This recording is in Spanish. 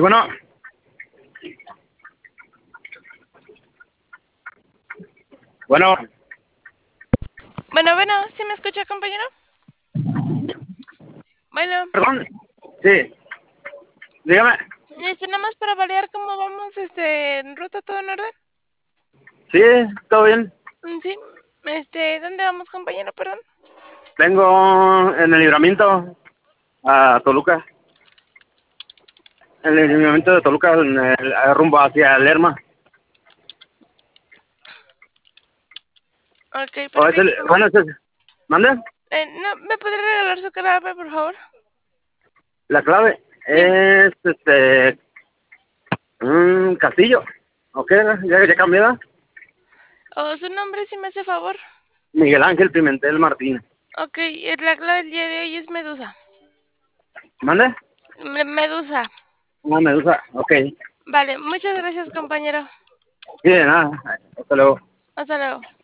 Sí, bueno, bueno, Bueno, ¿sí me escucha, compañero? Bueno, perdón. Sí, dígame. nada más para variar cómo vamos, en ruta, ¿todo en orden? Sí, todo bien. Sí, ¿dónde vamos, compañero? Perdón. Vengo en el libramiento a Toluca. En el libramiento de Toluca, rumbo hacia Lerma. Ok, O es perfecto. bueno, ¿mande? ¿No me podría regalar su clave, por favor? La clave Sí. es, Castillo. ¿Ok? Ya cambié, ¿verdad? ¿O su nombre, si me hace favor? Miguel Ángel Pimentel Martínez. Ok, la clave del día de hoy es Medusa. ¿Mande? Medusa. Una medusa. Ok. Vale, muchas gracias, compañero. Sí, de nada. Hasta luego. Hasta luego.